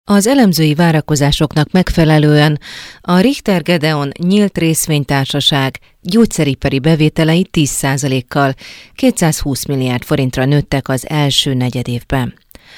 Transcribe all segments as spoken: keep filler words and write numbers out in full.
Az elemzői várakozásoknak megfelelően a Richter Gedeon Nyílt Részvénytársaság gyógyszeripari bevételei tíz százalékkal kétszázhúsz milliárd forintra nőttek az első negyedévben.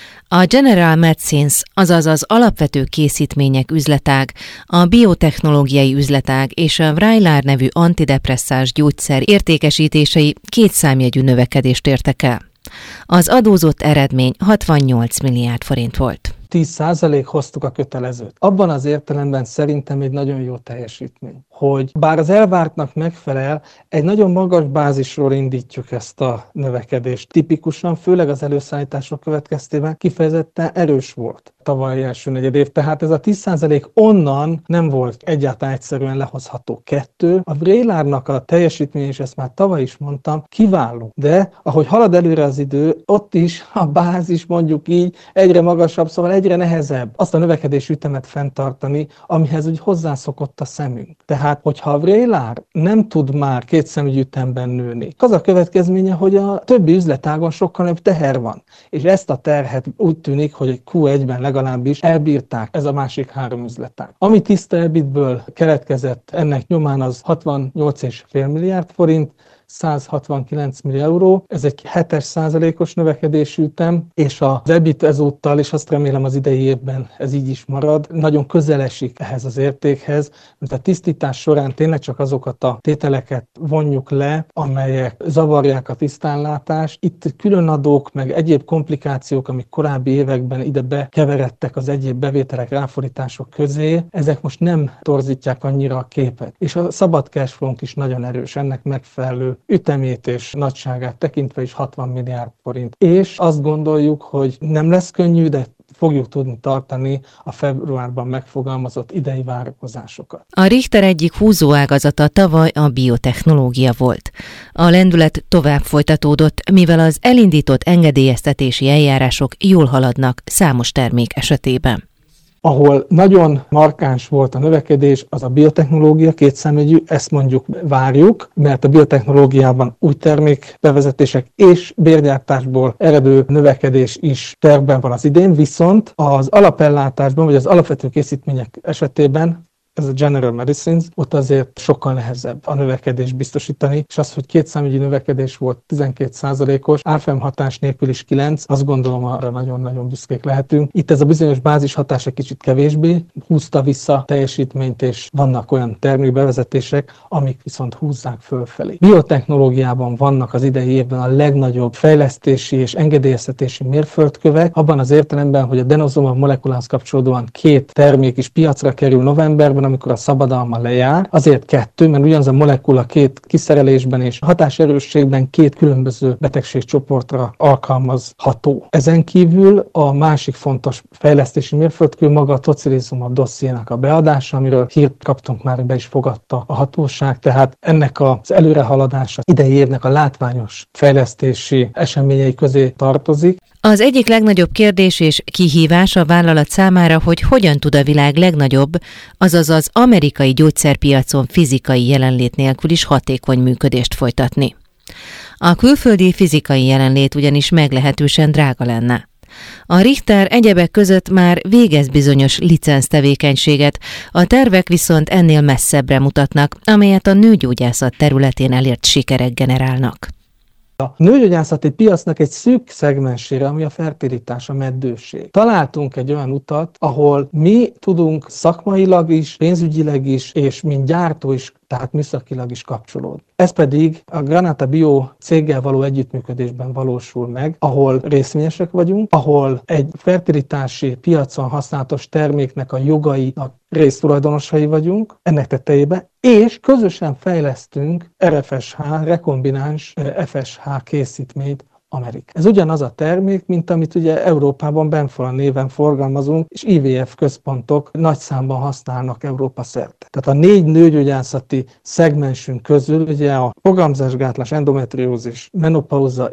A General Medicines, azaz az alapvető készítmények üzletág, a biotechnológiai üzletág és a Vraylar nevű antidepresszáns gyógyszer értékesítései kétszámjegyű növekedést értek el. Az adózott eredmény hatvannyolc milliárd forint volt. tíz százalék hoztuk a kötelezőt. Abban az értelemben szerintem egy nagyon jó teljesítmény, hogy bár az elvártnak megfelel, egy nagyon magas bázisról indítjuk ezt a növekedést. Tipikusan, főleg az előszállítások következtében kifejezetten erős volt tavaly első negyed év, tehát ez a tíz százalék onnan nem volt egyáltalán egyszerűen lehozható. Kettő, a Vraylarnak a teljesítmény, és ezt már tavaly is mondtam, kiváló. De ahogy halad előre az idő, ott is a bázis, mondjuk így, egyre magasabb, szóval egyre nehezebb azt a növekedési ütemet fenntartani, amihez úgy hozzászokott a szemünk. Tehát, hogyha a Vraylar nem tud már kétszemügyű ütemben nőni, az a következménye, hogy a többi üzletágon sokkal nagyobb teher van. És ezt a terhet úgy tűnik, hogy egy kú egyben legalábbis elbírták ez a másik három üzletág. Ami tiszta EBIT-ből keletkezett ennek nyomán, az hatvannyolc egész öt milliárd forint, száz hatvankilenc millió euró, ez egy hetes százalékos növekedésű ütem, és az EBIT ezúttal, és azt remélem az idei évben ez így is marad, nagyon közel esik ehhez az értékhez, mert a tisztítás során tényleg csak azokat a tételeket vonjuk le, amelyek zavarják a tisztánlátást. Itt különadók, meg egyéb komplikációk, amik korábbi években ide bekeveredtek az egyéb bevételek, ráfordítások közé, ezek most nem torzítják annyira a képet. És a szabad cash flow-nk is nagyon erős, ennek megfelelő ütemét és nagyságát tekintve is hatvan milliárd forint. És azt gondoljuk, hogy nem lesz könnyű, de fogjuk tudni tartani a februárban megfogalmazott idei várakozásokat. A Richter egyik húzóágazata tavaly a biotechnológia volt. A lendület tovább folytatódott, mivel az elindított engedélyeztetési eljárások jól haladnak számos termék esetében. Ahol nagyon markáns volt a növekedés, az a biotechnológia, kétszámjegyű, ezt mondjuk várjuk, mert a biotechnológiában új termékbevezetések és bérgyártásból eredő növekedés is tervben van az idén, viszont az alapellátásban, vagy az alapvető készítmények esetében, ez a General Medicines, ott azért sokkal nehezebb a növekedést biztosítani, és az, hogy kétszámjegyű növekedés volt tizenkét százalékos, árfolyam hatás nélkül is kilenc, azt gondolom, arra nagyon-nagyon büszkék lehetünk. Itt ez a bizonyos bázishatás egy kicsit kevésbé húzta vissza teljesítményt, és vannak olyan termékbevezetések, amik viszont húzzák fölfelé. Biotechnológiában vannak az idei évben a legnagyobb fejlesztési és engedélyeztetési mérföldkövek, abban az értelemben, hogy a denosumab molekulához kapcsolódóan két termék is piacra kerül novemberben, amikor a szabadalma lejár, azért kettő, mert ugyanaz a molekula két kiszerelésben és hatáserősségben két különböző betegségcsoportra alkalmazható. Ezen kívül a másik fontos fejlesztési mérföldkő maga a tocilizumab dossziénak a beadása, amiről hírt kaptunk már, be is fogadta a hatóság, tehát ennek az előrehaladása idei évnek a látványos fejlesztési eseményei közé tartozik. Az egyik legnagyobb kérdés és kihívás a vállalat számára, hogy hogyan tud a világ legnagyobb, azaz az amerikai gyógyszerpiacon fizikai jelenlét nélkül is hatékony működést folytatni. A külföldi fizikai jelenlét ugyanis meglehetősen drága lenne. A Richter egyebek között már végez bizonyos licenctevékenységet, a tervek viszont ennél messzebbre mutatnak, amelyet a nőgyógyászat területén elért sikerek generálnak. A nőgyógyászati piacnak egy szűk szegmensére, ami a fertilitás, a meddőség. Találtunk egy olyan utat, ahol mi tudunk szakmailag is, pénzügyileg is, és mint gyártó is, tehát műszakilag is kapcsolódni. Ez pedig a Granata Bio céggel való együttműködésben valósul meg, ahol részvényesek vagyunk, ahol egy fertilitási piacon használatos terméknek a jogainak résztulajdonosai vagyunk, ennek tetejében, és közösen fejlesztünk er ef es há, rekombináns ef es há készítményt Amerika. Ez ugyanaz a termék, mint amit ugye Európában Benfola néven forgalmazunk, és i vé ef központok nagy számban használnak Európa szerte. Tehát a négy nőgyógyászati szegmensünk közül ugye a programzásgátlás, endometriózis, menopauza és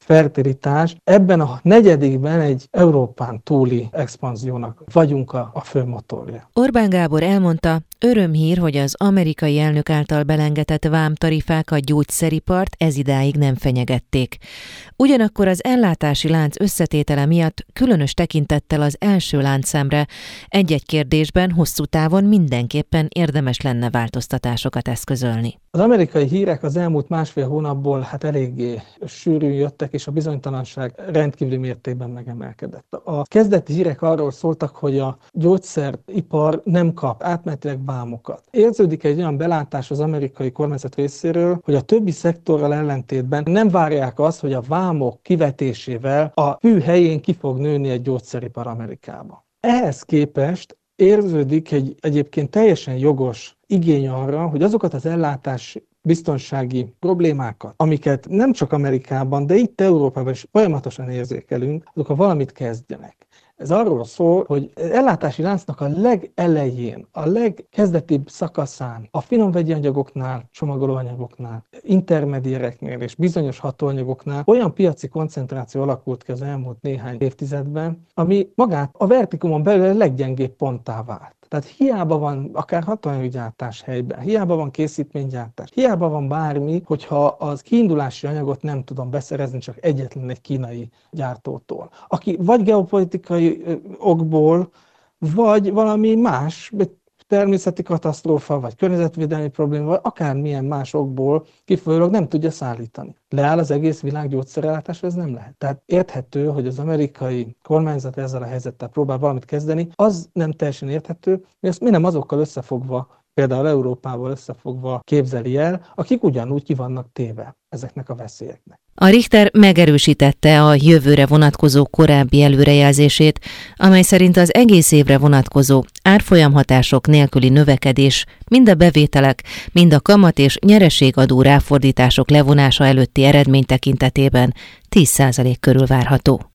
fertilitás. Ebben a negyedikben egy Európán túli expanziónak vagyunk a, a fő motorja. Orbán Gábor elmondta, örömhír, hogy az amerikai elnök által belengetett vámtarifák a gyógyszeripart ezidáig nem fenyegették. Ugyanakkor az ellátási lánc összetétele miatt különös tekintettel az első láncszemre egy-egy kérdésben hosszú távon mindenképpen érdemes lenne változtatásokat eszközölni. Az amerikai hírek az elmúlt másfél hónapból hát eléggé sűrűn jöttek, és a bizonytalanság rendkívüli mértékben megemelkedett. A kezdeti hírek arról szóltak, hogy a gyógyszeripar nem kap átmenetileg vámokat. Érződik egy olyan belátás az amerikai kormányzat részéről, hogy a többi szektorral ellentétben nem várják azt, hogy a vámok kivetésével a fű helyén ki fog nőni egy gyógyszeripar Amerikában. Ehhez képest érződik egy egyébként teljesen jogos igény arra, hogy azokat az ellátás biztonsági problémákat, amiket nem csak Amerikában, de itt Európában is folyamatosan érzékelünk, azok a valamit kezdjenek. Ez arról szól, hogy az ellátási láncnak a legelején, a legkezdetibb szakaszán, a finom vegyi anyagoknál, csomagolóanyagoknál, intermediéreknél és bizonyos hatóanyagoknál olyan piaci koncentráció alakult ki az elmúlt néhány évtizedben, ami magát a vertikumon belül a leggyengébb ponttá vált. Tehát hiába van akár hatóanyaggyártás helyben, hiába van készítménygyártás, hiába van bármi, hogyha az kiindulási anyagot nem tudom beszerezni csak egyetlen egy kínai gyártótól, aki vagy geopolitikai okból, vagy valami más, természeti katasztrófa, vagy környezetvédelmi probléma, vagy akármilyen más okból kifolyólag nem tudja szállítani. Leáll az egész világ gyógyszerellátásra, ez nem lehet. Tehát érthető, hogy az amerikai kormányzat ezzel a helyzettel próbál valamit kezdeni, az nem teljesen érthető, hogy ezt mi nem azokkal összefogva, például Európával összefogva képzeli el, akik ugyanúgy ki vannak téve ezeknek a veszélyeknek. A Richter megerősítette a jövőre vonatkozó korábbi előrejelzését, amely szerint az egész évre vonatkozó árfolyamhatások nélküli növekedés mind a bevételek, mind a kamat és nyereségadó ráfordítások levonása előtti eredmény tekintetében tíz százalék körül várható.